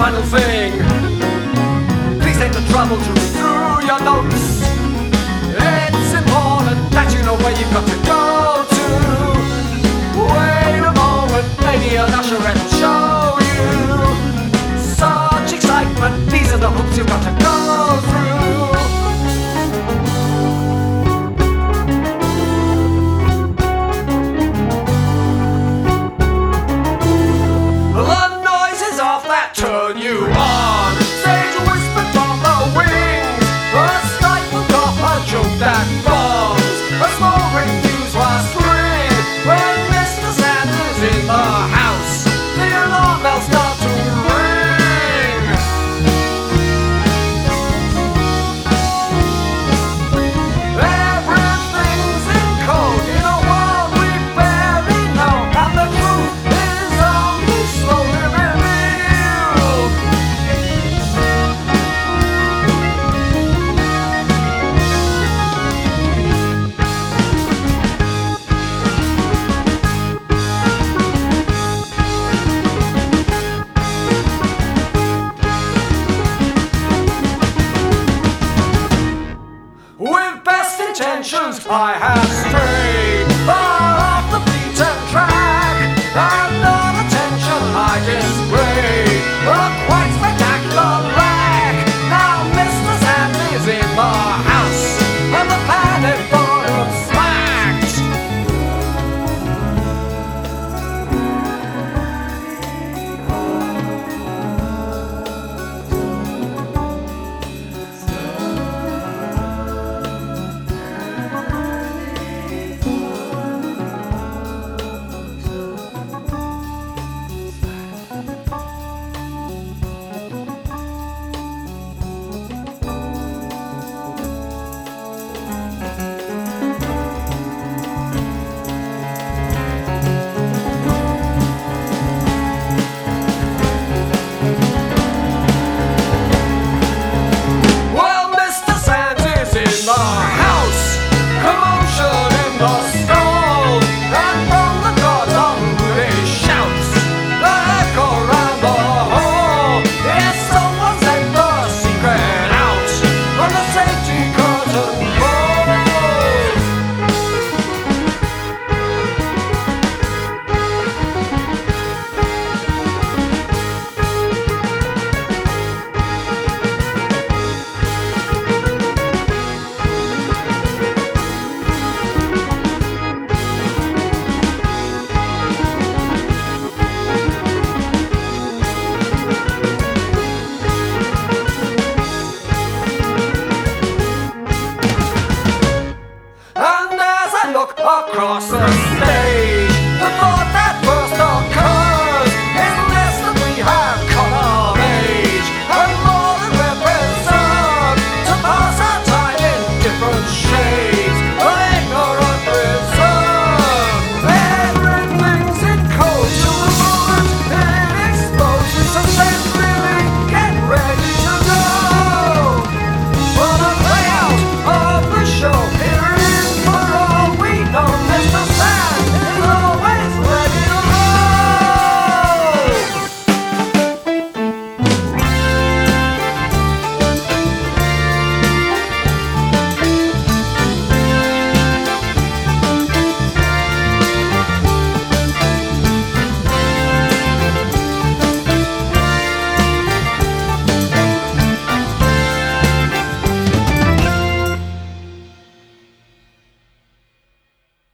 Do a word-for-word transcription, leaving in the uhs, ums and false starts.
final thing. Please take the trouble to read through your notes. It's important that you know where you've got to go to. Wait a moment, maybe an usherette will show you. Such excitement, these are the hoops you've got to go through. The noises off that turn you on. Stage whisper from the wings. A stifled cough, a joke that bombs. A small ring fuse last ring. When Mister Sanders in the house, the alarm bells start to ring. Everything's in code in a world we barely know, and the truth is only slowly revealed. With best intentions, I have strength.